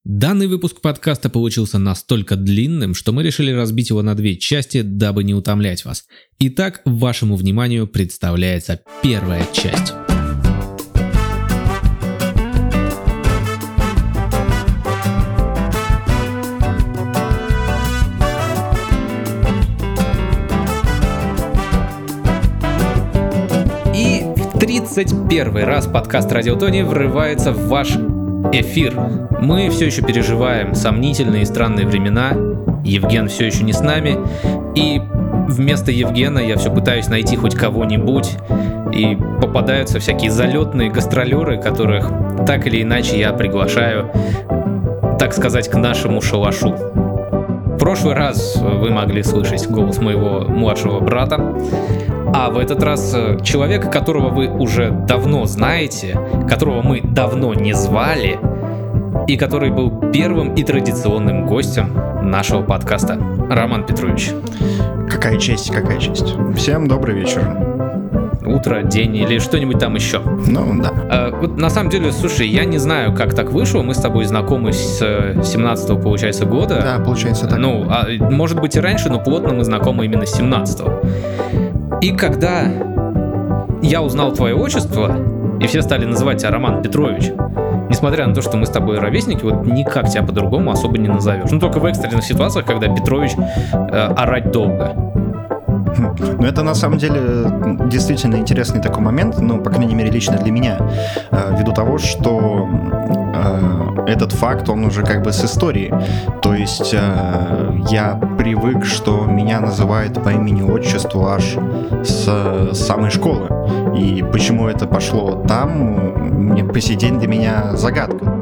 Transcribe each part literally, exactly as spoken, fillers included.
Данный выпуск подкаста получился настолько длинным, что мы решили разбить его на две части, дабы не утомлять вас. Итак, вашему вниманию представляется первая часть. И в тридцать первый раз подкаст «Радио Тони» врывается в ваш эфир. Мы все еще переживаем сомнительные и странные времена. Евген все еще не с нами. И вместо Евгена я все пытаюсь найти хоть кого-нибудь. И попадаются всякие залетные гастролеры, которых так или иначе я приглашаю, так сказать, к нашему шалашу. В прошлый раз вы могли слышать голос моего младшего брата. А в этот раз человека, которого вы уже давно знаете, которого мы давно не звали, и который был первым и традиционным гостем нашего подкаста. Роман Петрович. Какая честь, какая честь. Всем добрый вечер. Утро, день или что-нибудь там еще. Ну, да. А, вот на самом деле, слушай, я не знаю, как так вышло. Мы с тобой знакомы с семнадцатого, получается, года. Да, получается так. Ну, а, может быть и раньше, но плотно мы знакомы именно с семнадцатого. И когда я узнал твое отчество, и все стали называть тебя Роман Петрович, несмотря на то, что мы с тобой ровесники, вот никак тебя по-другому особо не назовешь. Ну, только в экстренных ситуациях, когда Петрович э, орать долго. Ну, это на самом деле действительно интересный такой момент, ну, по крайней мере, лично для меня, э, ввиду того, что э, этот факт, он уже как бы с историей. То есть э, я привык, что меня называют по имени-отчеству аж с, с самой школы. И почему это пошло там, мне по сей день для меня загадка.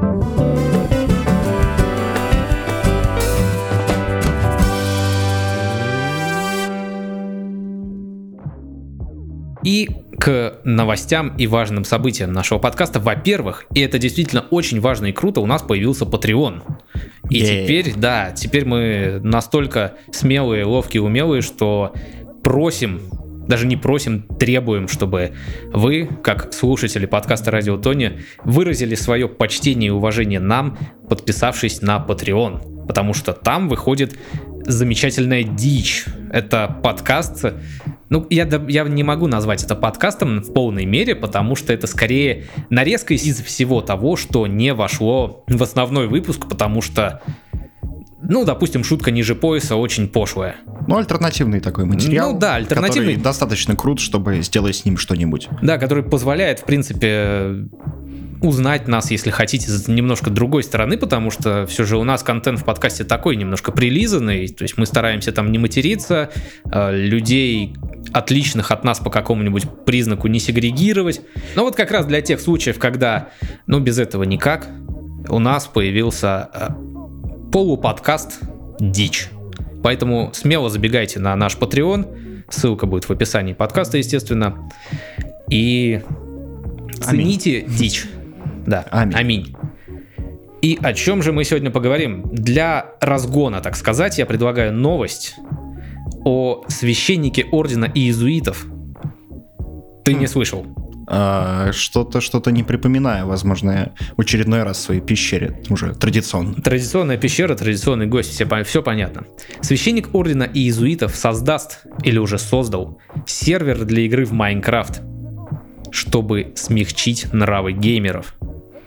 И к новостям и важным событиям нашего подкаста. Во-первых, и это действительно очень важно и круто, у нас появился Patreon. И yeah. теперь, да, теперь мы настолько смелые, ловкие, умелые, что просим, даже не просим, требуем, чтобы вы, как слушатели подкаста «Радио Тони», выразили свое почтение и уважение нам, подписавшись на Patreon. Потому что там выходит замечательная дичь. Это подкаст... Ну, я, я не могу назвать это подкастом в полной мере, потому что это скорее нарезка из всего того, что не вошло в основной выпуск, потому что, ну, допустим, шутка ниже пояса очень пошлая. Ну, альтернативный такой материал, ну, да, альтернативный, который достаточно крут, чтобы сделать с ним что-нибудь. Да, который позволяет, в принципе, узнать нас, если хотите, с немножко другой стороны, потому что все же у нас контент в подкасте такой немножко прилизанный, то есть мы стараемся там не материться, людей отличных от нас по какому-нибудь признаку не сегрегировать. Но вот как раз для тех случаев, когда, ну, без этого никак, у нас появился полуподкаст «Дичь». Поэтому смело забегайте на наш Patreon, ссылка будет в описании подкаста, естественно, и цените Аминь. Дичь. Да, аминь. аминь. И о чем же мы сегодня поговорим? Для разгона, так сказать, я предлагаю новость о священнике ордена иезуитов. Ты хм. не слышал? А, что-то, что-то не припоминаю, возможно, в очередной раз в своей пещере, уже традиционно. Традиционная пещера, традиционный гость, все, все понятно. Священник ордена иезуитов создаст, или уже создал, сервер для игры в Майнкрафт, чтобы смягчить нравы геймеров.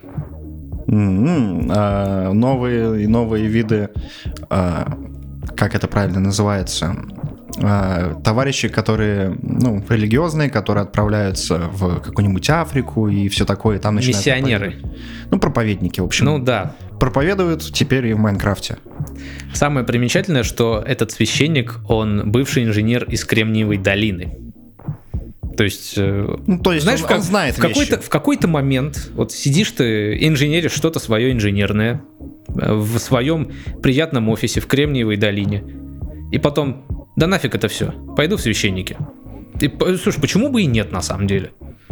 Mm-hmm. А, новые, новые виды, а, как это правильно называется, а, товарищи, которые, ну, религиозные, которые отправляются в какую-нибудь Африку и все такое, там начинают миссионеры. Ну, проповедники, в общем. Ну да. Проповедуют теперь и в Майнкрафте. Самое примечательное, что этот священник, он бывший инженер из Кремниевой долины. То есть, ну, то есть знаешь, он, в, как, он знает в, какой-то, в какой-то момент вот сидишь ты, инженеришь что-то свое инженерное в своем приятном офисе в Кремниевой долине, и потом, да нафиг это все, пойду в священники. И, слушай, почему бы и нет на самом деле?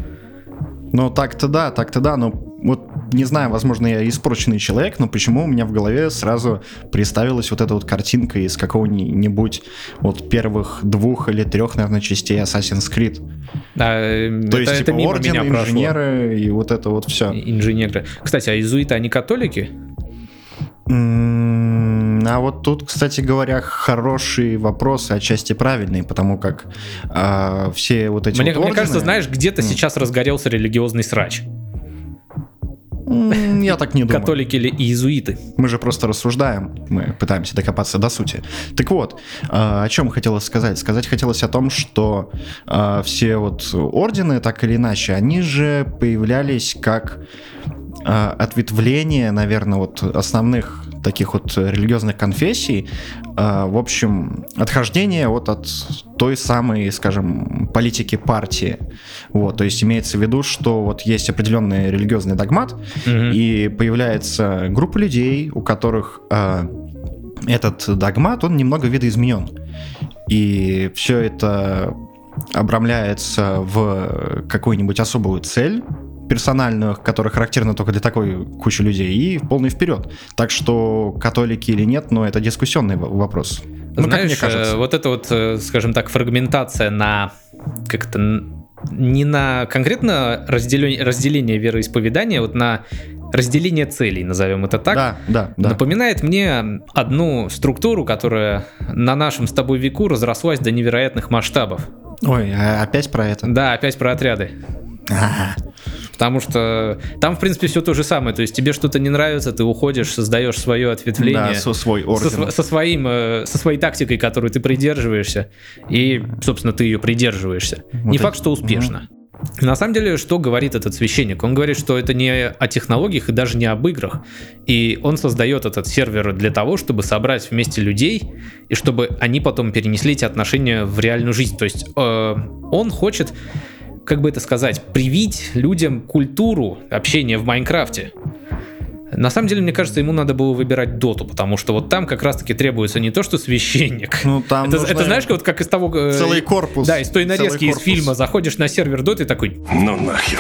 Ну так-то да, так-то да, но вот не знаю, возможно, я испорченный человек, но почему у меня в голове сразу представилась вот эта вот картинка из какого-нибудь вот первых двух или трех, наверное, частей Assassin's Creed. А, То это, есть, это типа, мимо орден, меня инженеры прошло. И вот это вот все. Инженеры. Кстати, а иезуиты, они католики? А вот тут, кстати говоря, хорошие вопросы, отчасти правильные, потому как э, все вот эти Мне, вот мне ордены... кажется, знаешь, где-то Mm. сейчас разгорелся религиозный срач. Mm, я так не думаю. Католики или иезуиты. Мы же просто рассуждаем, мы пытаемся докопаться до сути. Так вот, э, о чем хотелось сказать? Сказать хотелось о том, что э, все вот ордены, так или иначе, они же появлялись как э, ответвление, наверное, вот основных таких вот религиозных конфессий, э, в общем, отхождение вот от той самой, скажем, политики партии. Вот, то есть имеется в виду, что вот есть определенный религиозный догмат, mm-hmm. и появляется группа людей, у которых э, этот догмат, он немного видоизменен. И все это обрамляется в какую-нибудь особую цель персональную, которая характерна только для такой кучи людей, и в полный вперед. Так что католики или нет, но это дискуссионный вопрос. Ну, знаешь, как мне кажется. Вот эта вот, скажем так, фрагментация на как-то не на конкретно разделение, разделение вероисповедания, вот на разделение целей, назовем это так, да, да, да. напоминает мне одну структуру, которая на нашем с тобой веку разрослась до невероятных масштабов. Ой, опять про это? Да, опять про отряды. Ага. Потому что там, в принципе, все то же самое. То есть тебе что-то не нравится, ты уходишь, создаешь свое ответвление. Да, со, свой орден. Со, со, своим, со своей тактикой, которую ты придерживаешься. И, собственно, ты ее придерживаешься. Вот не это... факт, что успешно. Mm-hmm. На самом деле, что говорит этот священник? Он говорит, что это не о технологиях и даже не об играх. И он создает этот сервер для того, чтобы собрать вместе людей, и чтобы они потом перенесли эти отношения в реальную жизнь. То есть э, он хочет... как бы это сказать, привить людям культуру общения в Майнкрафте. На самом деле, мне кажется, ему надо было выбирать доту, потому что вот там как раз-таки требуется не то, что священник. Ну, там это, это знаешь, вот как из того... Целый корпус. Да, из той нарезки из фильма заходишь на сервер доты и такой... Ну нахер.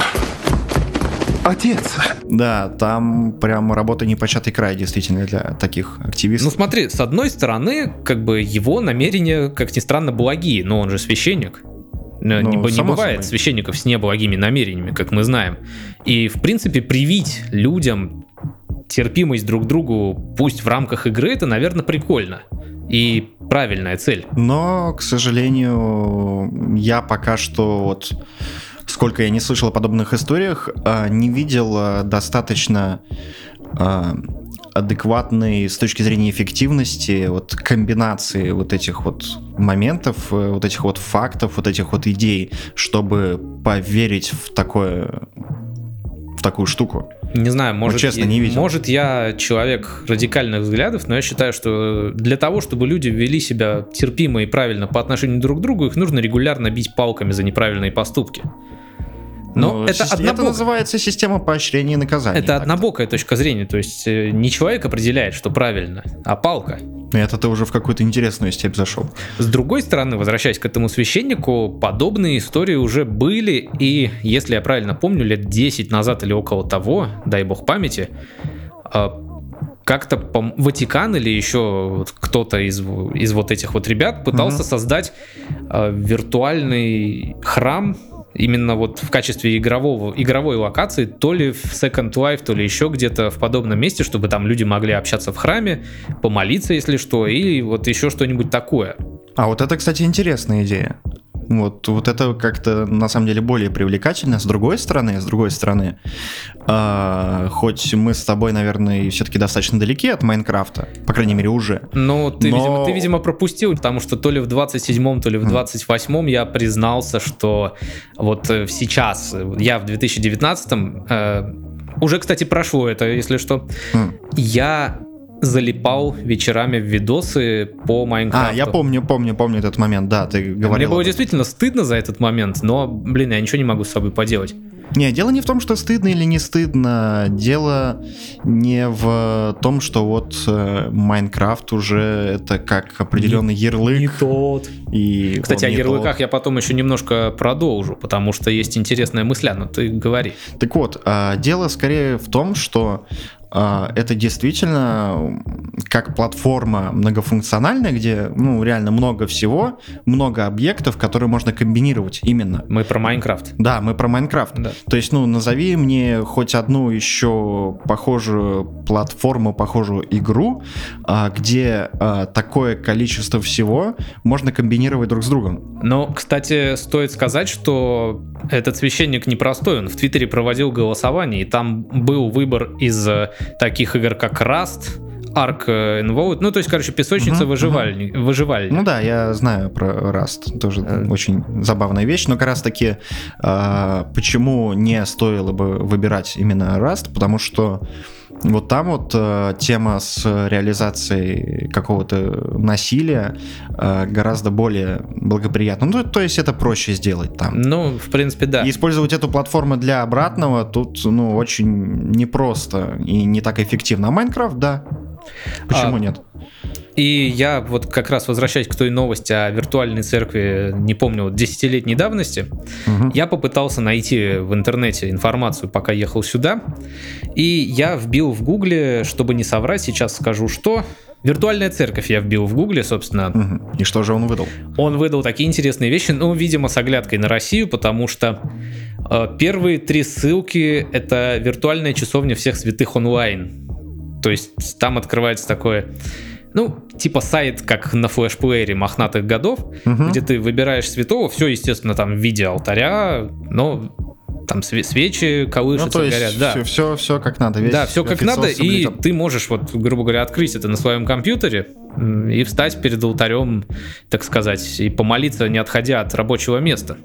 Отец. Да, там прям работа непочатый край, действительно, для таких активистов. Ну смотри, с одной стороны, как бы его намерения, как ни странно, благие, но он же священник. Ну, не, не бывает собой. Священников с неблагими намерениями, как мы знаем. И, в принципе, привить людям терпимость друг к другу, пусть в рамках игры, это, наверное, прикольно. И правильная цель. Но, к сожалению, я пока что вот... Сколько я не слышал о подобных историях, не видел достаточно адекватной с точки зрения эффективности вот комбинации вот этих вот моментов, вот этих вот фактов, вот этих вот идей, чтобы поверить в такое, в такую штуку. Не знаю, может, вот, честно, не видел. Может, я человек радикальных взглядов, но я считаю, что для того, чтобы люди вели себя терпимо и правильно по отношению друг к другу, их нужно регулярно бить палками за неправильные поступки. Но ну, это, си- однобок... это называется система поощрения и наказания. Это однобокая точка зрения, то есть не человек определяет, что правильно, а палка. Это ты уже в какую-то интересную степь зашел. С другой стороны, возвращаясь к этому священнику, подобные истории уже были, и, если я правильно помню, лет десять назад или около того, дай бог памяти, как-то Ватикан или еще кто-то из, из вот этих вот ребят пытался mm-hmm. создать виртуальный храм, именно вот в качестве игрового, игровой локации, то ли в Second Life, то ли еще где-то в подобном месте, чтобы там люди могли общаться в храме, помолиться, если что, и вот еще что-нибудь такое. А вот это, кстати, интересная идея. Вот, вот это как-то на самом деле более привлекательно. С другой стороны, с другой стороны, э, хоть мы с тобой, наверное, все-таки достаточно далеки от Майнкрафта, по крайней мере, уже. Ну, ты, но... видимо, ты, видимо, пропустил, потому что то ли в двадцать седьмом, то ли в двадцать восьмом я признался, что вот сейчас, я в две тысячи девятнадцатом, э, уже, кстати, прошло это, если что, mm. я... залипал вечерами в видосы по Майнкрафту. А, я помню, помню, помню этот момент, да, ты говорил. Мне было действительно стыдно за этот момент, но, блин, я ничего не могу с собой поделать. Не, дело не в том, что стыдно или не стыдно, дело не в том, что вот Майнкрафт э, уже это как определенный не, ярлык. Не тот. И Кстати, о ярлыках тот. Я потом еще немножко продолжу, потому что есть интересная мысля, но ты говори. Так вот, э, дело скорее в том, что это действительно как платформа многофункциональная, где, ну, реально много всего, много объектов, которые можно комбинировать именно. Мы про Майнкрафт. Да, мы про Майнкрафт. Да. То есть, ну, назови мне хоть одну еще похожую платформу, похожую игру, где такое количество всего можно комбинировать друг с другом. Но, кстати, стоит сказать, что этот священник непростой. Он в Твиттере проводил голосование, и там был выбор из таких игр, как Rust, Ark Involved, ну, то есть, короче, песочница uh-huh, выживальни, uh-huh. выживальня. Ну да, я знаю про Rust, тоже uh-huh. очень забавная вещь, но как раз таки э, почему не стоило бы выбирать именно Rust, потому что вот там вот э, тема с реализацией какого-то насилия э, гораздо более благоприятна. Ну, то есть это проще сделать там. Ну, в принципе, да. И использовать эту платформу для обратного тут, ну, очень непросто и не так эффективно. А Майнкрафт, да. Почему а, нет? И я вот как раз возвращаясь к той новости о виртуальной церкви, не помню, вот десятилетней давности, угу. я попытался найти в интернете информацию, пока ехал сюда, и я вбил в гугле, чтобы не соврать, сейчас скажу, что... Виртуальная церковь я вбил в гугле, собственно. Угу. И что же он выдал? Он выдал такие интересные вещи, ну, видимо, с оглядкой на Россию, потому что э, первые три ссылки — это виртуальная часовня всех святых онлайн. То есть там открывается такое, ну, типа сайт, как на флешплеере мохнатых годов, uh-huh. где ты выбираешь святого, все, естественно, там в виде алтаря, но там свечи колышутся, ну, горят. Да. Все, все, все как надо. Весь да, все как надо, и ты можешь, вот, грубо говоря, открыть это на своем компьютере и встать перед алтарем, так сказать, и помолиться, не отходя от рабочего места.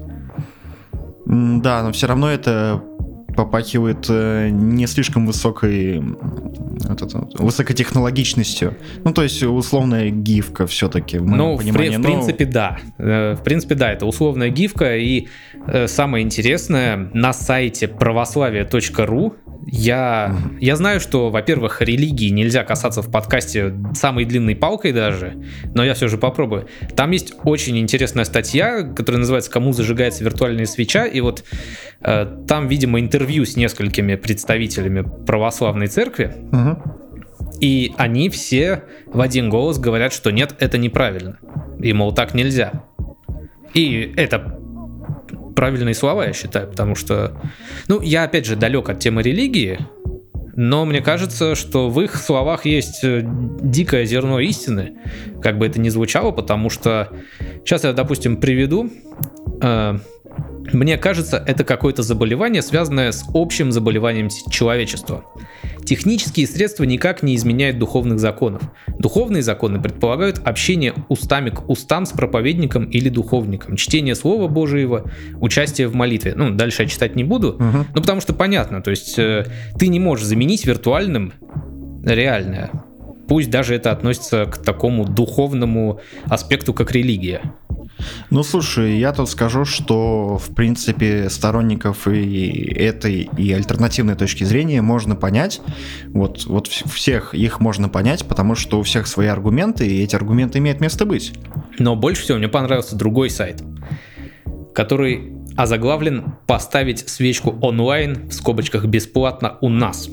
Да, но все равно это... попахивает э, не слишком высокой вот это, высокотехнологичностью. Ну, то есть условная гифка все-таки. В ну, в, понимании, в но... принципе, да. Э, в принципе, да, это условная гифка. И э, самое интересное, на сайте православие точка ру я, mm-hmm. я знаю, что, во-первых, религии нельзя касаться в подкасте самой длинной палкой даже, но я все же попробую. Там есть очень интересная статья, которая называется «Кому зажигается виртуальная свеча», и вот э, там, видимо, интервью с несколькими представителями православной церкви, mm-hmm. и они все в один голос говорят, что нет, это неправильно, и, мол, так нельзя. И это правильные слова, я считаю, потому что, ну, я, опять же, далек от темы религии, но мне кажется, что в их словах есть дикое зерно истины, как бы это ни звучало, потому что, сейчас я, допустим, приведу, э, мне кажется, это какое-то заболевание, связанное с общим заболеванием человечества. Технические средства никак не изменяют духовных законов. Духовные законы предполагают общение устами к устам с проповедником или духовником, чтение Слова Божьего, участие в молитве. Ну, дальше я читать не буду, угу. ну, потому что понятно, то есть э, ты не можешь заменить виртуальным реальное. Пусть даже это относится к такому духовному аспекту, как религия. Ну, слушай, я тут скажу, что, в принципе, сторонников и этой, и альтернативной точки зрения можно понять. Вот, вот всех их можно понять, потому что у всех свои аргументы, и эти аргументы имеют место быть. Но больше всего мне понравился другой сайт, который озаглавлен «Поставить свечку онлайн, в скобочках, бесплатно у нас».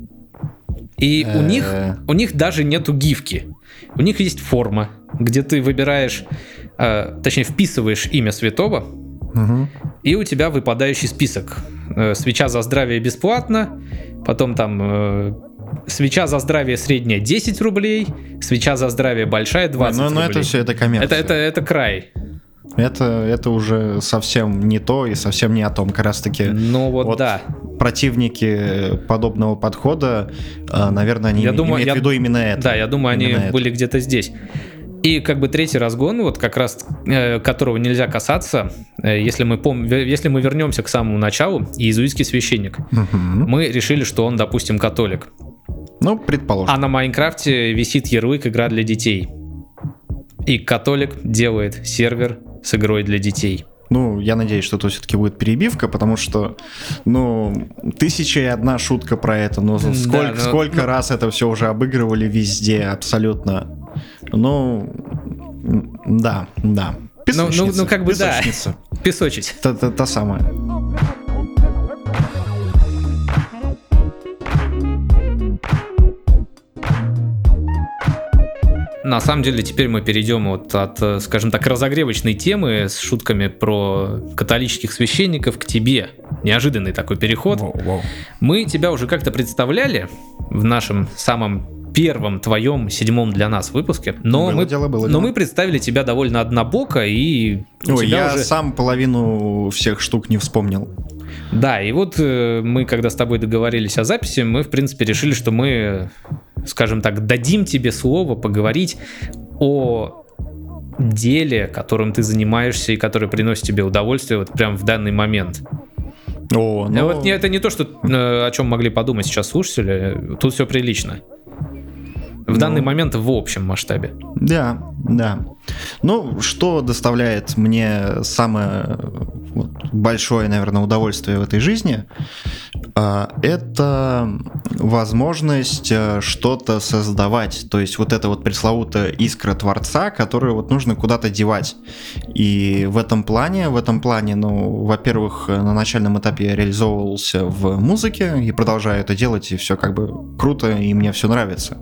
И у них, у них даже нету гифки. У них есть форма, где ты выбираешь, э, точнее вписываешь имя святого, угу. и у тебя выпадающий список. Э, свеча за здравие бесплатно, потом там э, свеча за здравие средняя десять рублей, свеча за здравие большая двадцать но, но рублей. Но это все, это коммерция. Это, это, это край. Это, это уже совсем не то и совсем не о том, как раз таки. Ну вот, вот да. Противники подобного подхода, наверное, они я имеют думаю, в я, виду именно это. Да, я думаю, именно они это. Были где-то здесь. И как бы третий разгон, вот как раз э, которого нельзя касаться, э, если мы пом- если мы вернемся к самому началу, иезуитский священник, угу. мы решили, что он, допустим, католик. Ну, предположим. А на Майнкрафте висит ярлык «Игра для детей». И католик делает сервер с игрой для детей. Ну, я надеюсь, что это все-таки будет перебивка, потому что, ну, тысяча и одна шутка про это, но да, сколько, но, сколько но... раз это все уже обыгрывали везде, абсолютно. Ну, да, да. Песочница. Ну, ну, ну как бы Песочница. Да. Песочить. Та, та, та самая. на самом деле теперь мы перейдем вот от, скажем так, разогревочной темы с шутками про католических священников к тебе. Неожиданный такой переход. Воу, воу. Мы тебя уже как-то представляли в нашем самом первом твоем седьмом для нас выпуске, но, Было мы, дело, было но дело. мы представили тебя довольно однобоко, и у Ой, тебя я уже... сам половину всех штук не вспомнил. Да, и вот э, мы, когда с тобой договорились о записи, мы, в принципе, решили, что мы, скажем так, дадим тебе слово поговорить о деле, которым ты занимаешься и который приносит тебе удовольствие вот прям в данный момент. О, ну... Вот не- это не то, что, э, о чем могли подумать сейчас слушатели, тут все прилично. В Ну. данный момент в общем масштабе. Да, да. Ну, что доставляет мне самое вот, большое, наверное, удовольствие в этой жизни, а, это возможность а, что-то создавать. То есть вот эта вот пресловутая искра Творца, которую вот нужно куда-то девать. И в этом плане, в этом плане, ну, во-первых, на начальном этапе я реализовывался в музыке и продолжаю это делать, и все как бы круто, и мне все нравится.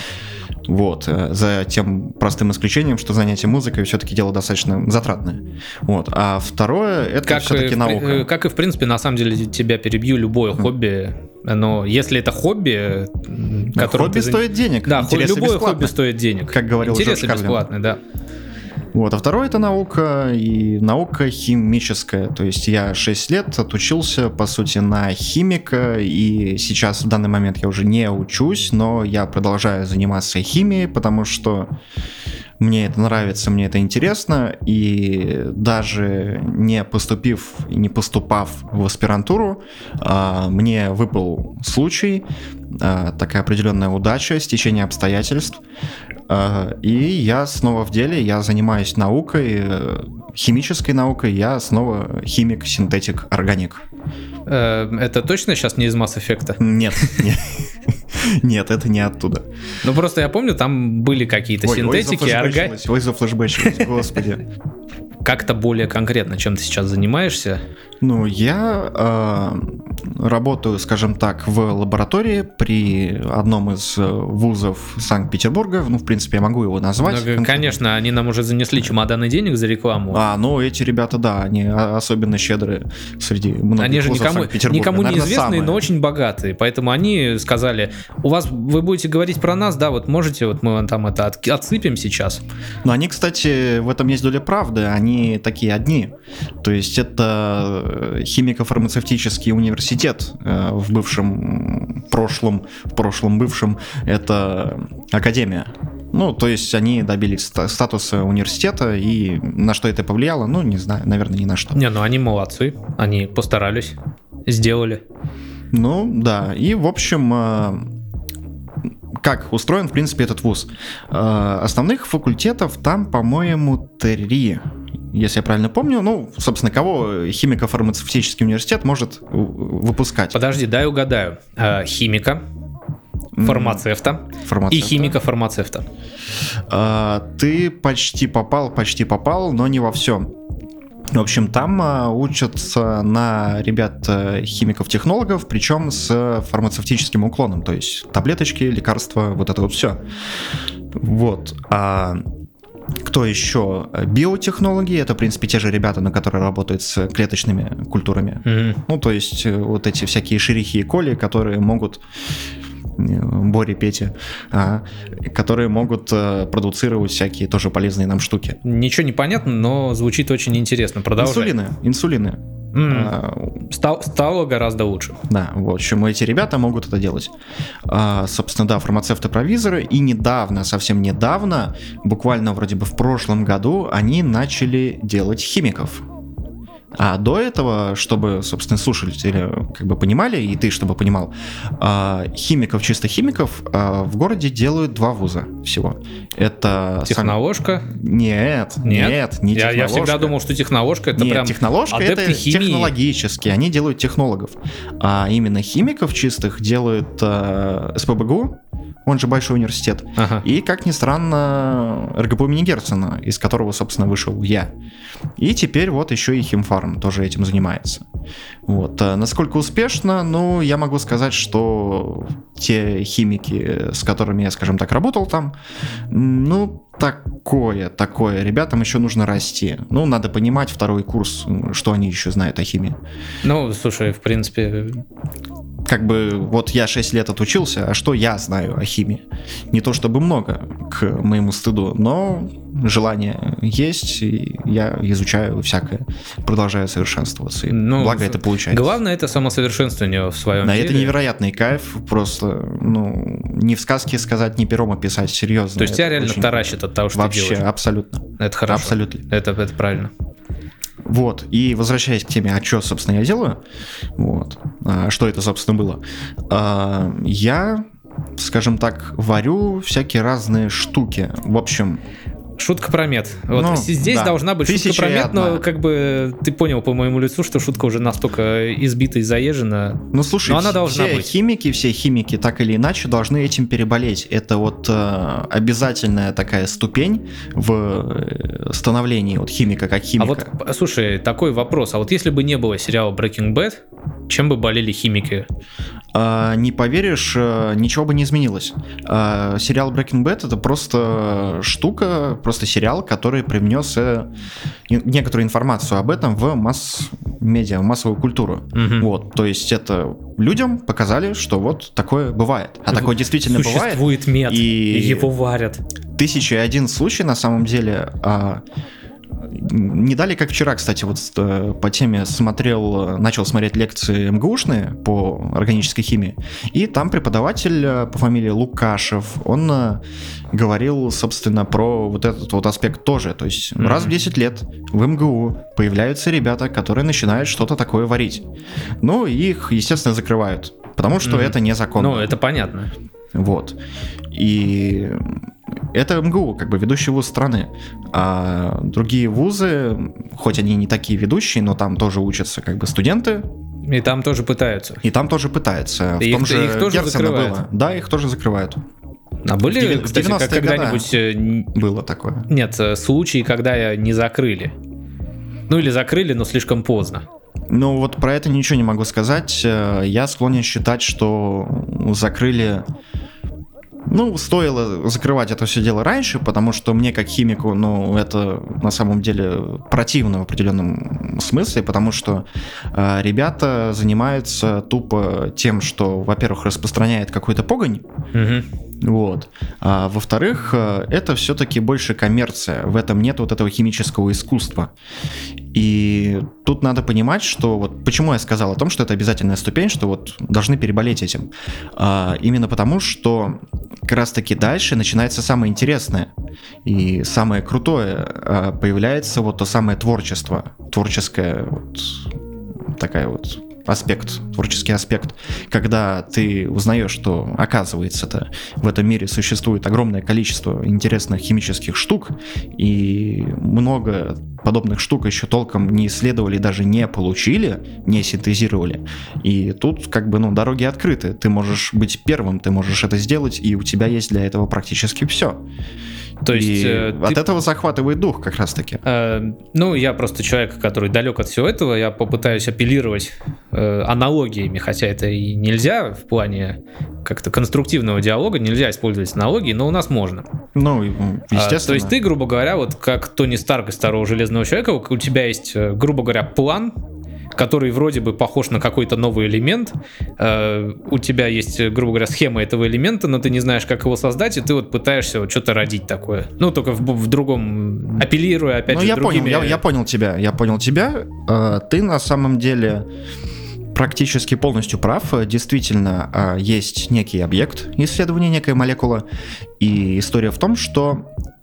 Вот, за тем простым исключением, что занятие музыкой все-таки дело достаточно затратное. Вот. А второе, это Как, все-таки и, в, наука. при- как и в принципе, на самом деле, тебя перебью, любое хобби, но если это хобби, м, Но которым хобби ты зан- стоит денег, Да, хо- интересы любое бесплатно. хобби стоит денег. Как говорил Интересы Джордж Карлин. бесплатные, да. Вот. А второе это наука, и наука химическая. То есть я шесть лет отучился, по сути, на химика, и сейчас в данный момент я уже не учусь, но я продолжаю заниматься химией, потому что мне это нравится, мне это интересно, и даже не поступив, не поступав в аспирантуру, а, мне выпал случай, а, такая определенная удача, стечение обстоятельств, а, и я снова в деле, я занимаюсь наукой, э, химической наукой, я снова химик, синтетик, органик. Э, Это точно сейчас не из Mass Effect? Нет, нет, нет, это не оттуда. Ну просто я помню, там были какие-то Ой, ой, синтетики, орга... зафлешбэчилось, ой, зафлешбэчилось, господи. Как-то более конкретно, чем ты сейчас занимаешься. Ну, я э, работаю, скажем так, в лаборатории при одном из э, вузов Санкт-Петербурга. Ну, в принципе, я могу его назвать. Ну, конечно, они нам уже занесли чемоданы денег за рекламу. А, ну, эти ребята, да, они а- особенно щедрые среди многих Они же вузов никому, Санкт-Петербурга. никому Наверное, неизвестные, самые. но очень богатые. Поэтому они сказали: у вас, вы будете говорить про нас, да, вот можете, вот мы вам там это от- отсыпем сейчас. Но они, кстати, в этом есть доля правды, они такие одни. То есть это химико-фармацевтический университет э, в бывшем прошлом, в прошлом бывшем, это академия. Ну, то есть они добились ста- статуса университета, и на что это повлияло, ну, не знаю, наверное, ни на что. Не, ну они молодцы, они постарались, сделали. Ну, да, и, в общем, э, как устроен, в принципе, этот вуз? Э, Основных факультетов там, по-моему, три, если я правильно помню. Ну, собственно, кого химико-фармацевтический университет может в- выпускать? Подожди, дай угадаю. Э, Химика, фармацевта и Фармацевта. химика-фармацевта. Э, Ты почти попал, почти попал, но не во всем. В общем, там э, учатся на ребят э, химиков-технологов, причем с фармацевтическим уклоном, то есть таблеточки, лекарства, вот это вот все. Вот. А кто еще? Биотехнологи, это, в принципе, те же ребята, на которые работают с клеточными культурами. Мгм. Ну, то есть э, вот эти всякие шерихи и коли, которые могут... Бори, Петя, а, которые могут э, продуцировать всякие тоже полезные нам штуки. Ничего не понятно, но звучит очень интересно. Продолжай. Инсулины, инсулины. М, А, стал- стало гораздо лучше. Да, в общем, эти ребята могут это делать. А, собственно, да, фармацевты-провизоры. И недавно, совсем недавно, буквально вроде бы в прошлом году, они начали делать химиков. А до этого, чтобы, собственно, слушатели как бы понимали, и ты, чтобы понимал, а, химиков, чисто химиков, а, в городе делают два вуза всего. Это... Техноложка? Сан- Нет, Нет? нет, не я, я техноложка. всегда думал, что техноложка это Нет, прям техноложка адепты это химии. технологически, они делают технологов. А именно химиков чистых делают э, СПбГУ, он же Большой университет. Ага. И, как ни странно, РГПУ имени Герцена, из которого, собственно, вышел я. И теперь вот еще и химфарм тоже этим занимается. Вот. А насколько успешно, ну, я могу сказать, что те химики, с которыми я, скажем так, работал там, ну, такое, такое. Ребятам еще нужно расти. Ну, надо понимать второй курс, что они еще знают о химии. Ну, слушай, в принципе... Как бы, вот я шесть лет отучился, а что я знаю о химии? Не то чтобы много, к моему стыду, но желание есть, и я изучаю всякое, продолжаю совершенствоваться, и ну, благо это получается. Главное — это самосовершенствование в своем да, деле. Это невероятный кайф, просто, ну, не в сказке сказать, не пером описать, серьезно. То есть тебя реально очень... таращит от того, что Вообще, ты делаешь? Вообще, абсолютно. Это хорошо. Абсолютно. Это, это правильно. Вот, и возвращаясь к теме, а что, собственно, я делаю, вот, а, что это, собственно, было, а, я, скажем так, варю всякие разные штуки, в общем... Шутка про мед. Вот ну, здесь да. должна быть Тысяча шутка про мед, но как бы ты понял по моему лицу, что шутка уже настолько избита и заезжена. Ну слушай, но она должна все быть. химики, все химики так или иначе должны этим переболеть. Это вот э, обязательная такая ступень в становлении вот химика как химика. А вот, слушай, такой вопрос. А вот если бы не было сериала Breaking Bad, чем бы болели химики? А, не поверишь, ничего бы не изменилось. А, сериал Breaking Bad — это просто штука, просто сериал, который привнес некоторую информацию об этом в масс-медиа, в массовую культуру. Угу. Вот, то есть это людям показали, что вот такое бывает. А такое действительно Существует бывает. Существует мед, и... и его варят. Тысяча и один случай, на самом деле... А... Не дали, как вчера, кстати, вот по теме смотрел, начал смотреть лекции МГУшные по органической химии, и там преподаватель по фамилии Лукашев, он говорил, собственно, про вот этот вот аспект тоже, то есть mm-hmm. раз в десять лет в МГУ появляются ребята, которые начинают что-то такое варить. Ну, их, естественно, закрывают, потому что mm-hmm. это незаконно. Ну, это понятно. Вот. И... это МГУ, как бы ведущий вуз страны. А другие вузы, хоть они не такие ведущие, но там тоже учатся как бы студенты. И там тоже пытаются. И там тоже пытаются. И в том их, же их тоже Герцена закрывают. было. Да, их тоже закрывают. А были, в кстати, как когда-нибудь... Было такое. Нет, случаи, когда не закрыли. Ну или закрыли, но слишком поздно. Ну вот про это ничего не могу сказать. Я склонен считать, что закрыли... Ну, стоило закрывать это все дело раньше, потому что мне, как химику, ну, это на самом деле противно в определенном смысле, потому что э, ребята занимаются тупо тем, что, во-первых, распространяет какую-то погонь, угу. вот, а во-вторых, э, это все-таки больше коммерция, в этом нет вот этого химического искусства. И тут надо понимать, что вот почему я сказал о том, что это обязательная ступень, что вот должны переболеть этим. А, именно потому, что как раз-таки дальше начинается самое интересное и самое крутое. А, появляется вот то самое творчество, творческое вот такая вот аспект, творческий аспект, когда ты узнаешь, что, оказывается-то, в этом мире существует огромное количество интересных химических штук, и много подобных штук еще толком не исследовали, даже не получили, не синтезировали. И тут как бы, ну, дороги открыты. Ты можешь быть первым, ты можешь это сделать, и у тебя есть для этого практически все. То есть и э, от ты... этого захватывает дух как раз-таки. Э, ну, я просто человек, который далек от всего этого. Я попытаюсь апеллировать э, аналогиями, хотя это и нельзя в плане как-то конструктивного диалога. Нельзя использовать аналогии, но у нас можно. Ну, естественно. А, то есть ты, грубо говоря, вот как Тони Старк из Второго Железного Человека, у тебя есть, грубо говоря, план, который вроде бы похож на какой-то новый элемент. Э, у тебя есть, грубо говоря, схема этого элемента, но ты не знаешь, как его создать, и ты вот пытаешься вот что-то родить такое. Ну, только в, в другом, апеллируя, опять ну, же, я другими... Понял, я, я понял тебя, я понял тебя. Э, ты на самом деле практически полностью прав. Действительно, э, есть некий объект исследования, некая молекула, и история в том, что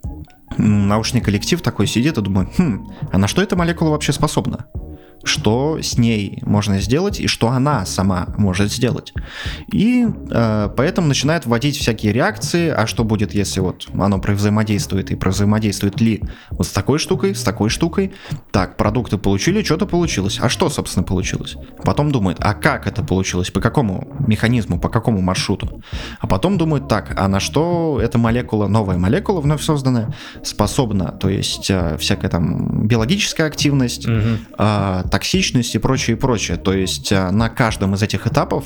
научный коллектив такой сидит и думает, хм, а на что эта молекула вообще способна? Что с ней можно сделать и что она сама может сделать. И э, поэтому начинает вводить всякие реакции, а что будет, если вот оно взаимодействует, и взаимодействует ли вот с такой штукой, с такой штукой. Так, продукты получили, что-то получилось. А что, собственно, получилось? Потом думает, а как это получилось, по какому механизму, по какому маршруту? А потом думает, так, а на что эта молекула, новая молекула вновь созданная, способна, то есть э, всякая там биологическая активность, угу. э, токсичность и прочее, и прочее. То есть на каждом из этих этапов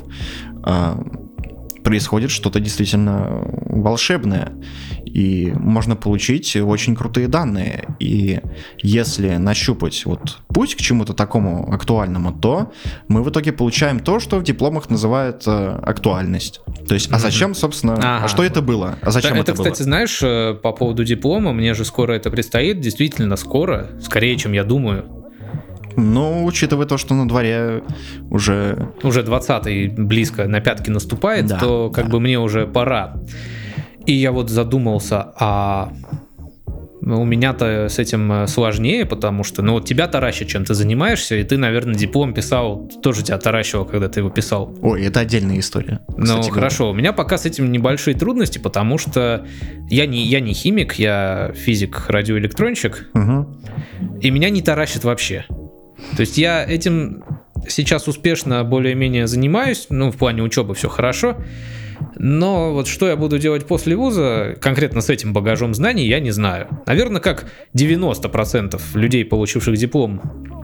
происходит что-то действительно волшебное, и можно получить очень крутые данные. И если нащупать вот путь к чему-то такому актуальному, то мы в итоге получаем то, что в дипломах называют э, актуальность. То есть, а зачем, собственно, ага. а что это было? А зачем это, это было? Кстати, знаешь, по поводу диплома, мне же скоро это предстоит, действительно скоро, скорее, чем я думаю. Ну, учитывая то, что на дворе уже... Уже двадцатый близко на пятки наступает, да, то как да. бы мне уже пора. И я вот задумался, а у меня-то с этим сложнее, потому что, ну вот тебя таращит, чем ты занимаешься, и ты, наверное, диплом писал, тоже тебя таращило, когда ты его писал. Ой, это отдельная история. Ну, хорошо, у меня пока с этим небольшие трудности, потому что я не, я не химик, я физик-радиоэлектронщик, угу. и меня не таращит вообще. То есть я этим сейчас успешно более-менее занимаюсь, ну, в плане учебы все хорошо, но вот что я буду делать после вуза, конкретно с этим багажом знаний, я не знаю. Наверное, как девяносто процентов людей, получивших диплом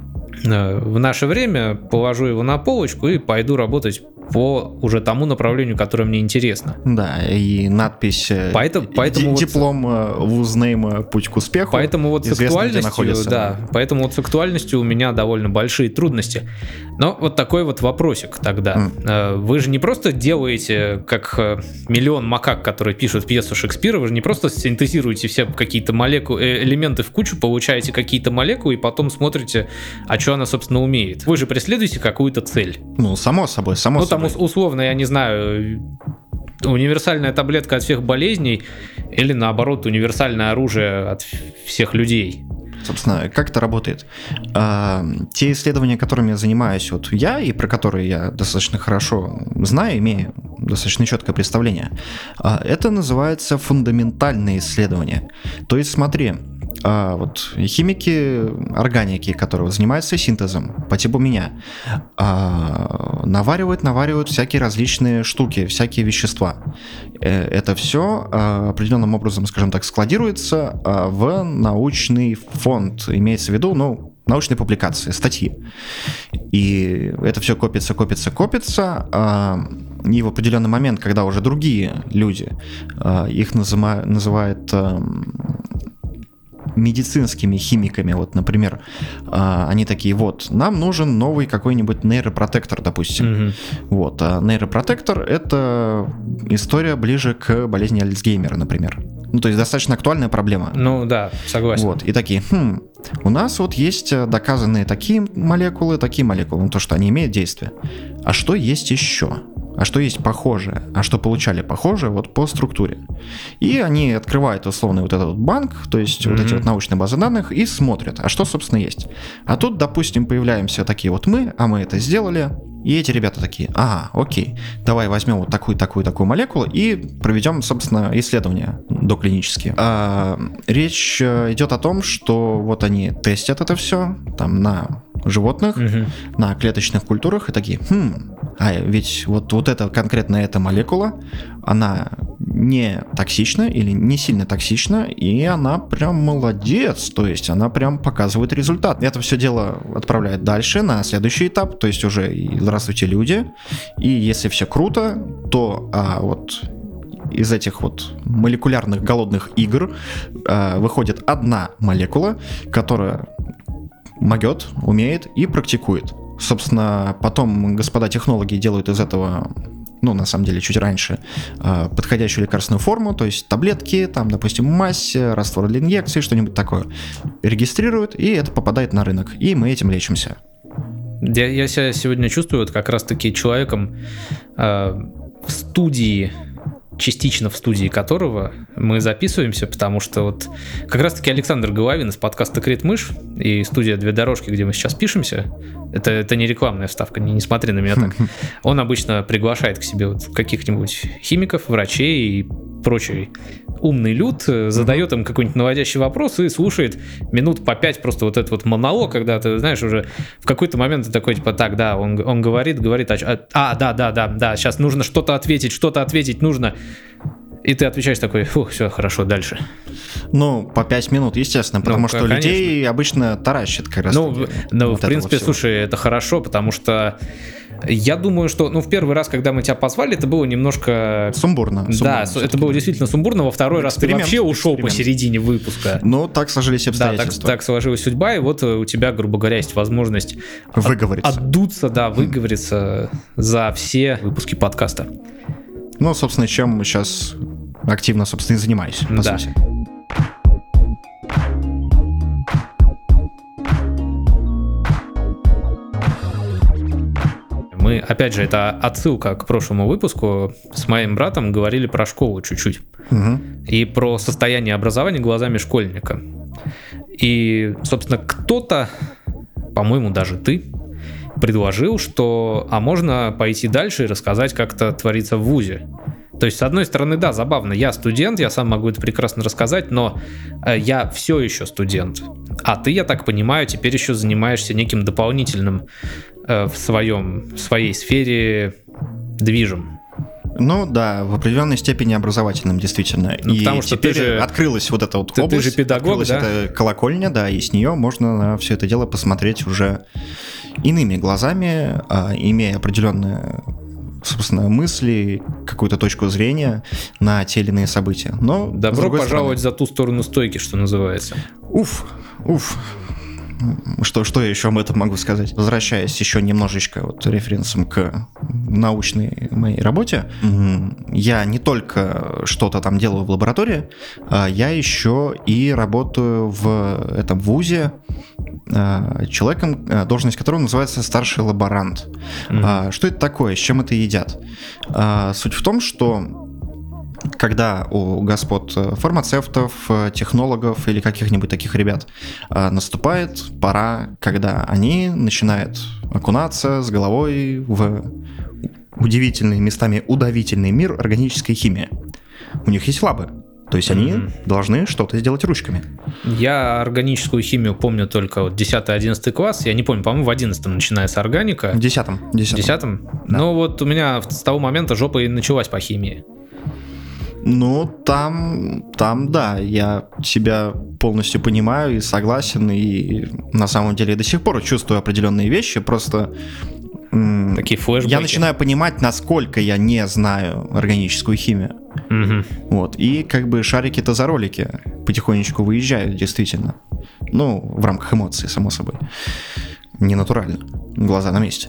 в наше время, положу его на полочку и пойду работать по уже тому направлению, которое мне интересно. Да, и надпись поэтому, поэтому диплом вот, вузнейма «Путь к успеху». Поэтому вот с актуальностью, да, поэтому вот с актуальностью у меня довольно большие трудности. Но вот такой вот вопросик тогда. Mm. Вы же не просто делаете, как миллион макак, которые пишут пьесу Шекспира, вы же не просто синтезируете все какие-то молекулы, элементы в кучу, получаете какие-то молекулы и потом смотрите, а что она, собственно, умеет. Вы же преследуете какую-то цель. Ну, само собой, само ну, собой. Там условно, я не знаю, универсальная таблетка от всех болезней или, наоборот, универсальное оружие от всех людей. Собственно, как это работает? А, те исследования, которыми я занимаюсь вот я, и про которые я достаточно хорошо знаю, имею достаточно четкое представление, а, это называется фундаментальные исследования. То есть, смотри, а, вот химики органики, которые занимаются синтезом по типу меня, а, наваривают, наваривают всякие различные штуки, всякие вещества. Это все а, определенным образом, скажем так, складируется а, в научный фонд, имеется в виду, ну, научные публикации, статьи. И это все копится, копится, копится, а, и в определенный момент, когда уже другие люди а, их назыма, называют а, медицинскими химиками, вот, например, а, они такие, вот, нам нужен новый какой-нибудь нейропротектор, допустим. Mm-hmm. Вот, а нейропротектор — это история ближе к болезни Альцгеймера, например. Ну, то есть достаточно актуальная проблема. Ну да, согласен. Вот, и такие, хм, у нас вот есть доказанные такие молекулы, такие молекулы, ну то, что они имеют действие. А что есть еще? А что есть похожее? А что получали похожее вот по структуре? И они открывают условный вот этот вот банк, то есть mm-hmm. вот эти вот научные базы данных, и смотрят, а что, собственно, есть. А тут, допустим, появляемся такие вот мы, а мы это сделали, и эти ребята такие, ага, окей, давай возьмем вот такую, такую, такую молекулу и проведем, собственно, исследования доклинические. А, речь идет о том, что вот они тестят это все там на животных, угу. на клеточных культурах и такие, хм, а ведь вот, вот эта конкретно эта молекула, она не токсична или не сильно токсична, и она прям молодец, то есть она прям показывает результат. Это все дело отправляет дальше на следующий этап, то есть уже и здравствуйте, люди, и если все круто, то а, вот из этих вот молекулярных голодных игр а, выходит одна молекула, которая могет, умеет и практикует. Собственно, потом господа технологи делают из этого, ну, на самом деле, чуть раньше, подходящую лекарственную форму, то есть таблетки, там, допустим, мазь, раствор для инъекций, что-нибудь такое. Регистрируют, и это попадает на рынок, и мы этим лечимся. Я, я себя сегодня чувствую вот как раз-таки человеком э, в студии, частично в студии которого мы записываемся, потому что вот как раз-таки Александр Головин из подкаста «Крит-мышь» и студия «Две дорожки», где мы сейчас пишемся, это, это не рекламная вставка, не, не смотри на меня так, он обычно приглашает к себе вот каких-нибудь химиков, врачей и прочий умный люд, задает им какой-нибудь наводящий вопрос и слушает минут по пять просто вот этот вот монолог, когда ты, знаешь, уже в какой-то момент ты такой, типа, так, да, он, он говорит, говорит, а, а, да, да, да, да, сейчас нужно что-то ответить, что-то ответить нужно. И ты отвечаешь такой: фух, все, хорошо, дальше. Ну, по пять минут, естественно, потому ну, что конечно. людей обычно таращит как раз. Ну, ну вот в принципе, слушай, это хорошо, потому что я думаю, что, ну, в первый раз, когда мы тебя позвали, это было немножко... Сумбурно. Да, сумбурно, это было действительно сумбурно. Во второй раз ты вообще ушел посередине выпуска. Ну, так сложились обстоятельства. Да, так, так сложилась судьба, и вот у тебя, грубо говоря, есть возможность выговориться. От, отдуться, да, выговориться mm. за все выпуски подкаста. Ну, собственно, чем сейчас активно, собственно, и занимаюсь, по да. сути. Мы, опять же, это отсылка к прошлому выпуску. С моим братом говорили про школу чуть-чуть. Угу. И про состояние образования глазами школьника. И, собственно, кто-то, по-моему, даже ты, предложил, что а можно пойти дальше и рассказать, как это творится в вузе. То есть, с одной стороны, да, забавно, я студент, я сам могу это прекрасно рассказать, но э, я все еще студент. А ты, я так понимаю, теперь еще занимаешься неким дополнительным э, в своем, в своей сфере движем. Ну да, в определенной степени образовательным, действительно. Ну, и потому что теперь ты же, открылась вот эта вот ты, область, ты же педагог, открылась да? эта колокольня, да, и с нее можно на все это дело посмотреть уже иными глазами, а, имея определенные, собственно, мысли, какую-то точку зрения на те или иные события. Но, добро пожаловать стороны... за ту сторону стойки, что называется. Уф, уф. Что, что я еще об этом могу сказать? Возвращаясь еще немножечко вот референсом к научной моей работе, я не только что-то там делаю в лаборатории, я еще и работаю в этом вузе человеком, должность которого называется старший лаборант. Mm-hmm. Что это такое? С чем это едят? Суть в том, что когда у господ фармацевтов, технологов или каких-нибудь таких ребят наступает пора, когда они начинают окунаться с головой в удивительный, местами удивительный мир органической химии. У них есть лабы, то есть они mm-hmm. должны что-то сделать ручками. Я органическую химию помню только вот десятый-одиннадцатый класс. Я не помню, по-моему, в одиннадцатом начинается органика. В десятом. В десятом? Да. Ну вот у меня с того момента жопа и началась по химии. Ну, там, там, да, я себя полностью понимаю и согласен, и на самом деле до сих пор чувствую определенные вещи, просто м- такие флешбеки. Я начинаю понимать, насколько я не знаю органическую химию. Угу. Вот, и как бы шарики-то за ролики потихонечку выезжают, действительно. Ну, в рамках эмоций, само собой. Не натурально, глаза на месте.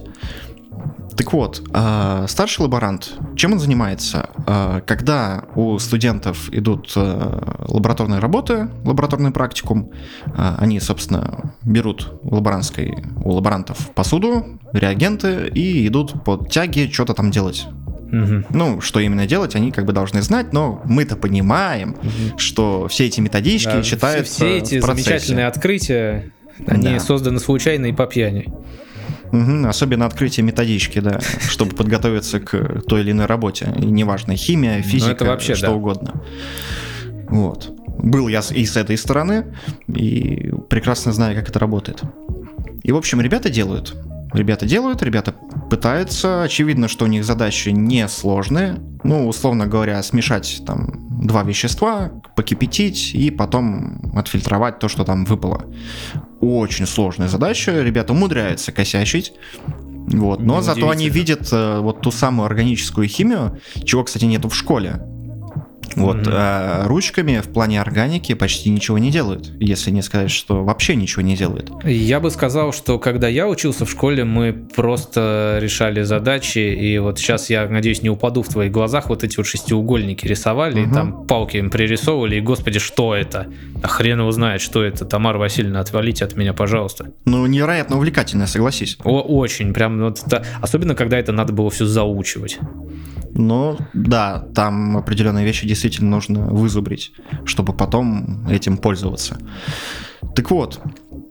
Так вот, старший лаборант, чем он занимается? Когда у студентов идут лабораторные работы, лабораторный практикум, они, собственно, берут лаборантской, у лаборантов посуду, реагенты и идут под тяги что-то там делать. Угу. Ну, что именно делать, они как бы должны знать, но мы-то понимаем, угу. что все эти методички да, считаются все, все эти в процессе. Замечательные открытия, они да. созданы случайно и по пьяни. Угу, особенно открытие методички, да, чтобы подготовиться к той или иной работе. И неважно, химия, физика, это вообще, что да. угодно. Вот. Был я и с этой стороны, и прекрасно знаю, как это работает. И, в общем, ребята делают. Ребята делают, ребята пытаются. Очевидно, что у них задачи несложные. Ну, условно говоря, смешать там два вещества, покипятить и потом отфильтровать то, что там выпало. Очень сложная задача. Ребята умудряются косячить. Вот. Но зато они видят э, вот ту самую органическую химию, чего, кстати, нету в школе. Вот, mm-hmm. а ручками в плане органики почти ничего не делают, если не сказать, что вообще ничего не делают. Я бы сказал, что когда я учился в школе, мы просто решали задачи, и вот сейчас я, надеюсь, не упаду в твоих глазах, вот эти вот шестиугольники рисовали, mm-hmm. и там палки им пририсовывали, и, господи, что это? А хрен его знает, что это. Тамара Васильевна, отвалите от меня, пожалуйста. Ну, невероятно увлекательно, согласись. О, очень, прям вот это, особенно когда это надо было все заучивать. Ну, да, там определенные вещи действительно нужно вызубрить, чтобы потом этим пользоваться. Так вот,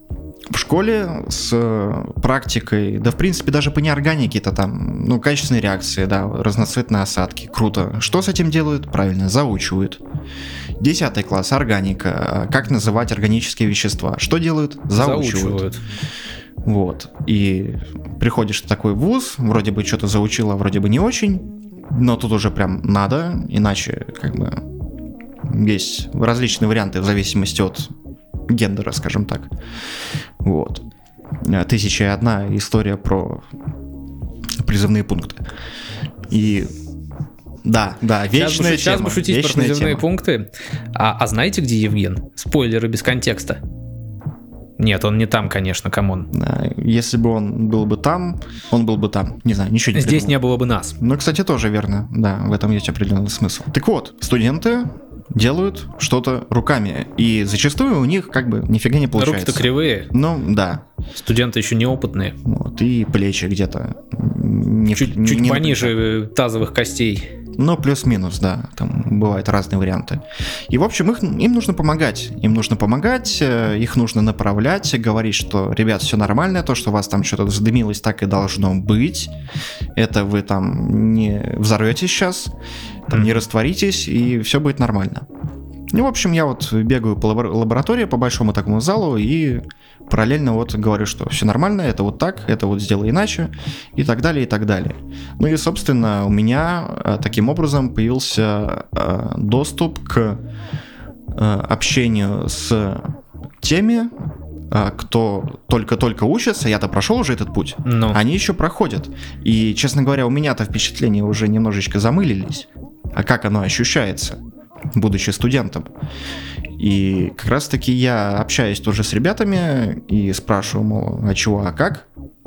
в школе с практикой, да, в принципе, даже по неорганике-то там, ну, качественные реакции, да, разноцветные осадки, круто. Что с этим делают? Правильно, заучивают. Десятый класс, органика, как называть органические вещества. Что делают? Заучивают. Заучивают. Вот, и приходишь в такой вуз, вроде бы что-то заучил, а вроде бы не очень. но тут уже прям надо, иначе как бы есть различные варианты в зависимости от гендера, скажем так. Вот. Тысяча и одна история про призывные пункты. И да, да, вечная сейчас тема. Сейчас бы шутить про призывные тема. пункты. А, а знаете, где Евген? Спойлеры без контекста. Нет, он не там, конечно, камон. Да, если бы он был бы там, он был бы там. Не знаю, ничего не Здесь придумал. не было бы нас. Ну, кстати, тоже верно. Да, в этом есть определенный смысл. Так вот, студенты делают что-то руками. И зачастую у них как бы нифига не получается. Руки-то кривые. Ну, да. Студенты еще неопытные. Вот, и плечи где-то не, Чуть, не, чуть не пониже напрягают. тазовых костей. Ну, плюс-минус, да, там бывают разные варианты. И, в общем, их, им нужно помогать. Им нужно помогать, их нужно направлять, говорить, что, ребят, все нормально, то, что у вас там что-то задымилось, так и должно быть. Это вы там не взорветесь сейчас, там, не растворитесь, и все будет нормально. Ну, в общем, я вот бегаю по лаборатории, по большому такому залу, и параллельно вот говорю, что все нормально, это вот так, это вот сделай иначе, и так далее, и так далее. Ну и, собственно, у меня таким образом появился э, доступ к э, общению с теми, э, кто только-только учится, я-то прошел уже этот путь, Но. они еще проходят. И, честно говоря, у меня-то впечатления уже немножечко замылились. А как оно ощущается, будучи студентом? И как раз-таки я общаюсь тоже с ребятами и спрашиваю, мол, а чего, а как?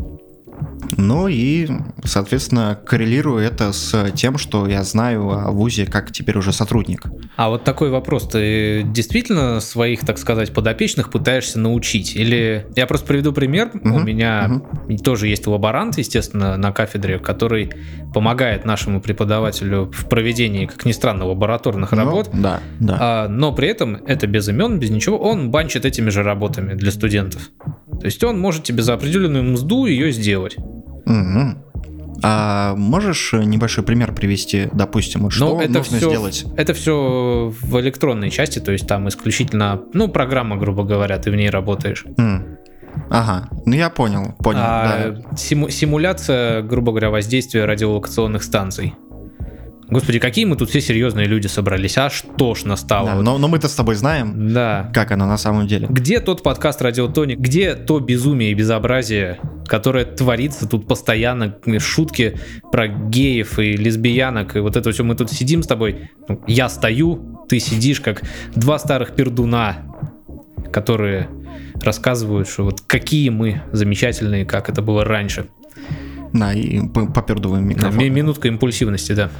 Ну и, соответственно, коррелирую это с тем, что я знаю о вузе как теперь уже сотрудник. А вот такой вопрос. Ты действительно своих, так сказать, подопечных пытаешься научить? Или я просто приведу пример. Uh-huh. У меня uh-huh. тоже есть лаборант, естественно, на кафедре, который помогает нашему преподавателю в проведении, как ни странно, лабораторных ну, работ. Да, да. А, но при этом это без имен, без ничего. Он банчит этими же работами для студентов. То есть он может тебе за определенную мзду ее сделать. Угу. А можешь небольшой пример привести, допустим, вот что это нужно все, сделать? Это все в электронной части, то есть там исключительно, ну, программа, грубо говоря, ты в ней работаешь. Mm. Ага, ну я понял, понял. А да. симу- симуляция, грубо говоря, воздействия радиолокационных станций. Господи, какие мы тут все серьезные люди собрались, аж тошно стало. Да, но, но мы-то с тобой знаем, да. как оно на самом деле. Где тот подкаст Радиотоник, где то безумие и безобразие, которое творится тут постоянно, шутки про геев и лесбиянок, и вот это все, мы тут сидим с тобой, я стою, ты сидишь, как два старых пердуна, которые рассказывают, что вот какие мы замечательные, как это было раньше. Да, и попердываем микрофон. Да, минутка импульсивности, да.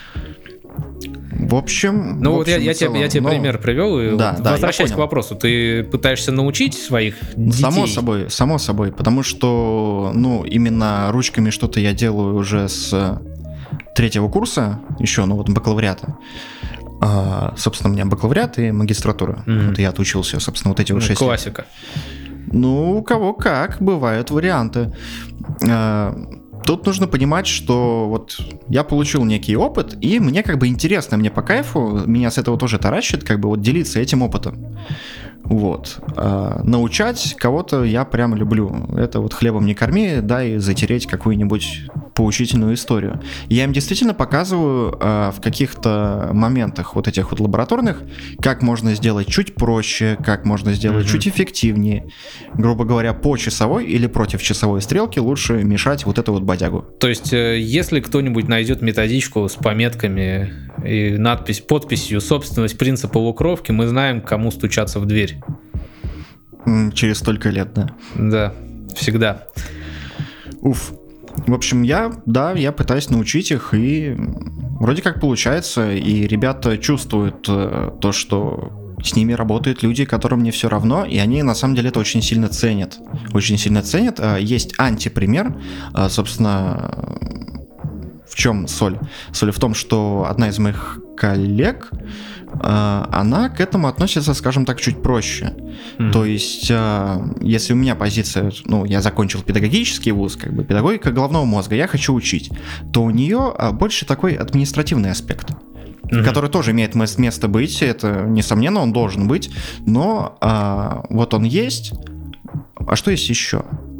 В общем... Ну в вот общем, я, я, тебе, я тебе ну, пример привел, и да, вот да, возвращаясь к вопросу, ты пытаешься научить своих детей? Само собой, само собой, потому что, ну, именно ручками что-то я делаю уже с третьего курса, еще, ну вот, бакалавриата. А, собственно, у меня бакалавриат и магистратура. Mm-hmm. Вот я отучился, собственно, вот эти вот ну, шесть классика. лет. Ну, у кого как, бывают варианты. А, тут нужно понимать, что вот я получил некий опыт, и мне как бы интересно, мне по кайфу, меня с этого тоже таращит, как бы вот делиться этим опытом. Вот. А научать кого-то я прям люблю. Это вот хлебом не корми, дай затереть какую-нибудь поучительную историю. Я им действительно показываю а, в каких-то моментах вот этих вот лабораторных, как можно сделать чуть проще, как можно сделать mm-hmm. чуть эффективнее. Грубо говоря, по часовой или против часовой стрелки лучше мешать вот эту вот бодягу. То есть, если кто-нибудь найдет методичку с пометками и надпись, подписью «Собственность принципа лукровки», мы знаем, кому стучаться в дверь. Через столько лет, да. Да, всегда. Уф. В общем, я, да, я пытаюсь научить их, и вроде как получается, и ребята чувствуют то, что с ними работают люди, которым не все равно, и они на самом деле это очень сильно ценят. Очень сильно ценят. Есть антипример, собственно, в чем соль? Соль в том, что одна из моих коллег, она к этому относится, скажем так, чуть проще. Mm-hmm. То есть, если у меня позиция, ну, я закончил педагогический вуз, как бы педагогика головного мозга, я хочу учить, то у нее больше такой административный аспект, mm-hmm. который тоже имеет место быть, это, несомненно, он должен быть, но а, вот он есть. А что есть еще?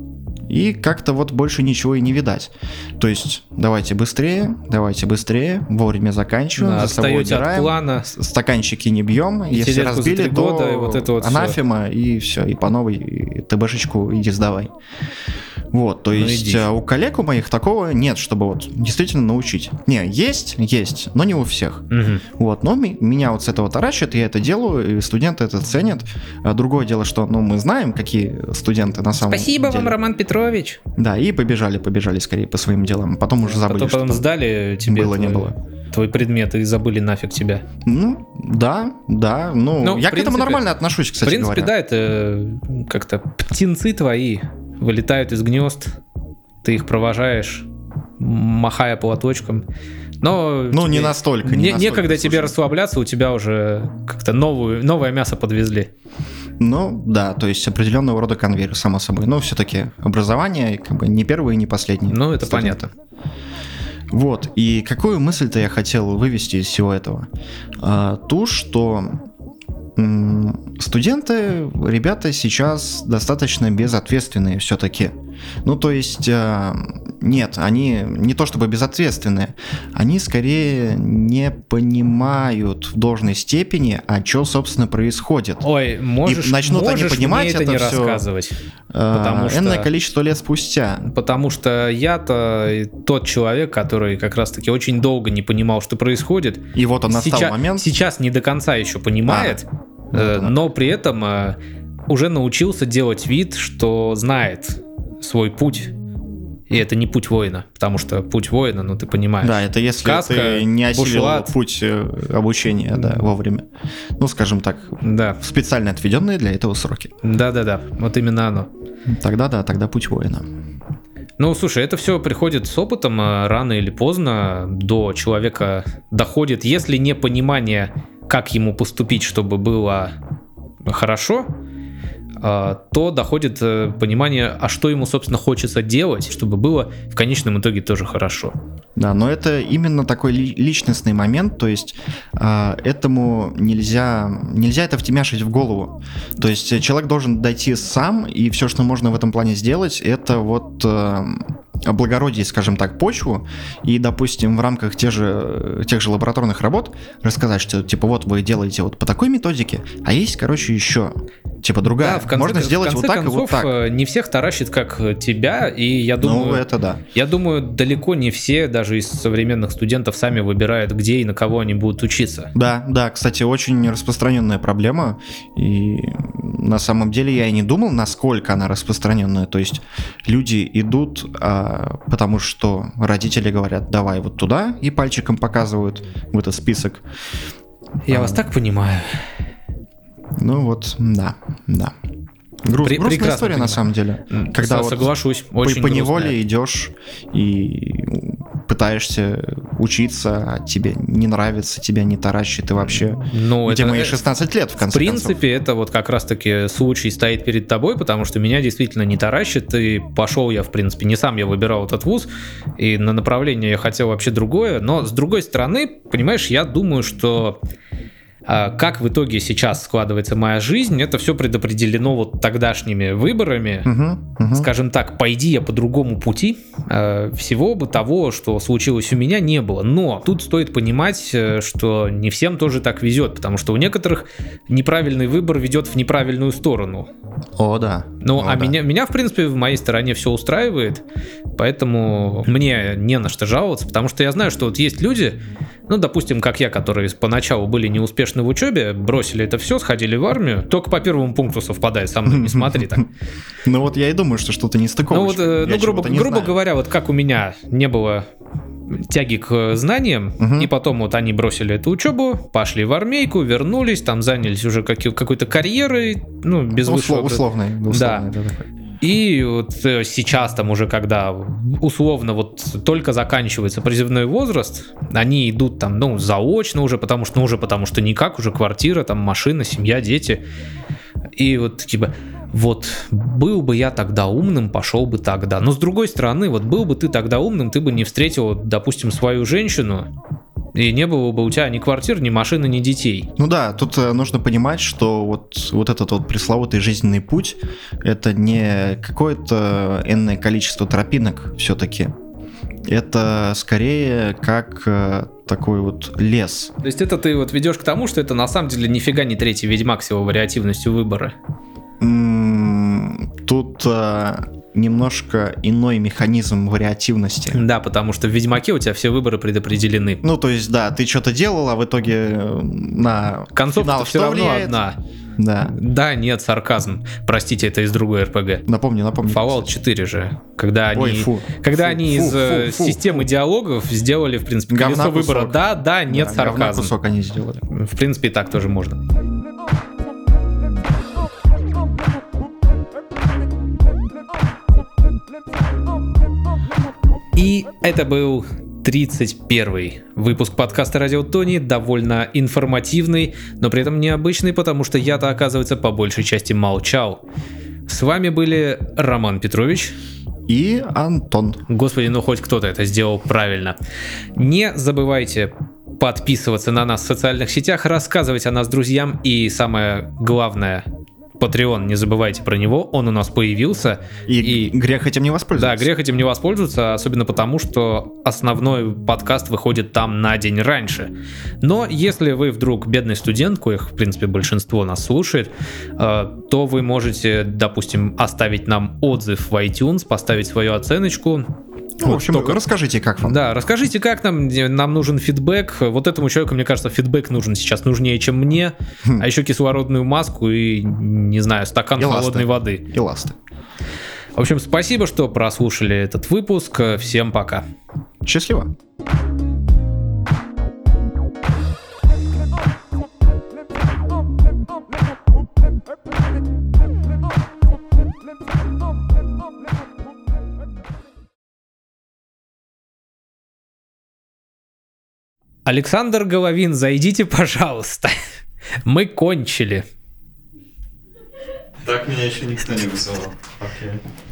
и как-то вот больше ничего и не видать. То есть давайте быстрее, давайте быстрее, вовремя заканчиваем, Да, за собой отстаете от убираем, плана. стаканчики не бьем, И если тележку за разбили, три то года, и вот это вот анафема, и все, и по новой и ТБшечку иди сдавай. Вот, то Ну, есть иди. у коллег у моих такого нет, чтобы вот действительно научить. Не, есть, есть, но не у всех. Мгм. Вот, но ми- меня вот с этого таращит, я это делаю, и студенты это ценят. А другое дело, что, ну, мы знаем, какие студенты на самом Спасибо деле. вам, Роман Петрович. Да, и побежали, побежали скорее по своим делам. Потом уже забыли, Потом, что потом там сдали тебе было, не твой, было. твой предмет и забыли нафиг тебя. Ну, да, да, ну, Ну, я в к этому принципе- нормально отношусь, В кстати принципе, говоря. да, это как-то птенцы твои вылетают из гнезд, ты их провожаешь, махая платочком. Но Ну, тебе не настолько, не не- настолько, некогда тебе слушай. расслабляться, у тебя уже как-то новую, новое мясо подвезли. Ну, да, то есть определенного рода конвейер, само собой. Но все-таки образование как бы не первое и не последнее. Ну, это студента. Вот, и какую мысль-то я хотел вывести из всего этого? А, ту, что м, студенты, ребята сейчас достаточно безответственные все-таки. Ну, то есть, а, нет, они не то чтобы безответственные, они скорее не понимают в должной степени, а что, собственно, происходит. Ой, можешь, начнут они можешь понимать мне это, это не всё. рассказывать. А, потому что- энное количество лет спустя. Потому что я-то тот человек, который как раз-таки очень долго не понимал, что происходит. И вот он настал сейчас, момент. сейчас не до конца еще понимает, А, э, вот оно. но при этом э, уже научился делать вид, что знает свой путь. И это не путь воина, потому что путь воина, ну ты понимаешь. Да, это если Каска, ты не осилил бушлат. путь э, обучения, да, вовремя. Ну, скажем так, Да, в специально отведенные для этого сроки. да-да-да, вот именно оно. Тогда да, тогда путь воина. Ну, слушай, это все приходит с опытом, а рано или поздно до человека доходит, если не понимание, как ему поступить, чтобы было хорошо, а, то доходит э, понимание, а что ему, собственно, хочется делать, чтобы было в конечном итоге тоже хорошо. Да, но это именно такой ли- личностный момент, то есть а, этому нельзя, нельзя это втемяшить в голову. То есть э, человек должен дойти сам, и все, что можно в этом плане сделать, это вот э, облагородить, скажем так, почву, и, допустим, в рамках тех же, тех же лабораторных работ рассказать, что, типа, вот вы делаете вот по такой методике, а есть, короче, еще, типа, другая. Да, в конце, Можно в сделать конце вот так концов, и вот так. э, не всех таращит, как тебя, и я думаю... Ну, это да. Я думаю, далеко не все, даже из современных студентов, сами выбирают, где и на кого они будут учиться. Да, да, кстати, очень распространенная проблема, и на самом деле я и не думал, насколько она распространенная. То есть люди идут, а, потому что родители говорят, давай вот туда, и пальчиком показывают в этот список. Я А. вас так понимаю. Ну вот, да, да. Груз- Пре- грустная прекрасно история на понимаю. самом деле. М, Когда со- вот соглашусь, по, очень по грустная. неволе идешь и пытаешься учиться, а тебе не нравится, тебя не таращит, и вообще... Ну, Где это, мои э, шестнадцать лет, в В конце принципе, концов. это вот как раз-таки случай стоит перед тобой, потому что меня действительно не таращит, и пошел я, в принципе, не сам я выбирал этот вуз, и на направление я хотел вообще другое, но с другой стороны, понимаешь, я думаю, что а, как в итоге сейчас складывается моя жизнь, это все предопределено вот тогдашними выборами. Мгм, мгм. Скажем так, пойди я по другому пути, э, всего бы того, что случилось у меня, не было. Но тут стоит понимать, э, что не всем тоже так везет, потому что у некоторых неправильный выбор ведет в неправильную сторону. О, да. Ну, О, а да. меня, меня, в принципе, в моей стороне все устраивает, поэтому мне не на что жаловаться, потому что я знаю, что вот есть люди, ну, допустим, как я, которые поначалу были неуспешны в учебе, бросили это все, сходили в армию, только по первому пункту совпадает со мной, не смотри так. Ну вот я и думаю, что что-то не стыковочка. Ну вот, э, Я ну, грубо, чего-то не грубо знаю. говоря, вот как у меня не было тяги к знаниям, Мгм. и потом вот они бросили эту учебу, пошли в армейку, вернулись, там занялись уже каки- какой-то карьерой, ну, без Услов- высшего... условный, условный, да, такой. И вот э, сейчас там уже, когда условно вот только заканчивается призывной возраст, они идут там, ну, заочно уже, потому что, ну, уже потому что никак, уже квартира, там, машина, семья, дети. И вот, типа, вот был бы я тогда умным, пошел бы тогда. Но с другой стороны, вот был бы ты тогда умным, ты бы не встретил, допустим, свою женщину, И не было бы у тебя ни квартир, ни машины, ни детей. Ну да, тут э, нужно понимать, что вот, вот этот вот пресловутый жизненный путь — это не какое-то энное количество тропинок все-таки. Это скорее как э, такой вот лес. То есть это ты вот ведешь к тому, что это на самом деле нифига не третий Ведьмак с его вариативностью выбора? М-м, тут э, немножко иной механизм вариативности. Да, потому что в Ведьмаке у тебя все выборы предопределены. Ну, то есть, да, ты что-то делал, а в итоге э, на Концовка финал все что равно влияет? одна. Да. Да, нет, сарказм. Простите, это из другой эр пи джи. Напомни, напомни. Fallout четыре же, когда они, Ой, фу. когда Фу, они фу, из фу, э, фу, системы фу. диалогов сделали, в принципе, Говна колесо выбора. кусок. Да, да, нет, Да, говна сарказм. кусок они сделали. В принципе, и так тоже можно. И это был тридцать первый выпуск подкаста «Радио Тони», довольно информативный, но при этом необычный, потому что я-то, оказывается, по большей части молчал. С вами были Роман Петрович И Антон. Господи, ну хоть кто-то это сделал правильно. Не забывайте подписываться на нас в социальных сетях, рассказывать о нас друзьям и, самое главное, Patreon, не забывайте про него, он у нас появился. И, И- грех этим не Да, воспользоваться. грех этим не воспользоваться, особенно потому, что основной подкаст выходит там на день раньше. Но если вы вдруг бедный студент, коих, в принципе, большинство нас слушает, э, то вы можете, допустим, оставить нам отзыв в iTunes, поставить свою оценочку. Ну, в общем, только- расскажите, как вам. Да, расскажите, как нам, нам нужен фидбэк. Вот этому человеку, мне кажется, фидбэк нужен сейчас нужнее, чем мне. Хм. А еще кислородную маску и, не знаю, стакан И ласты. холодной воды. И ласты. В общем, спасибо, что прослушали этот выпуск. Всем пока. Счастливо. Александр Головин, зайдите, пожалуйста. Мы кончили. Так меня еще никто не вызывал. Окей.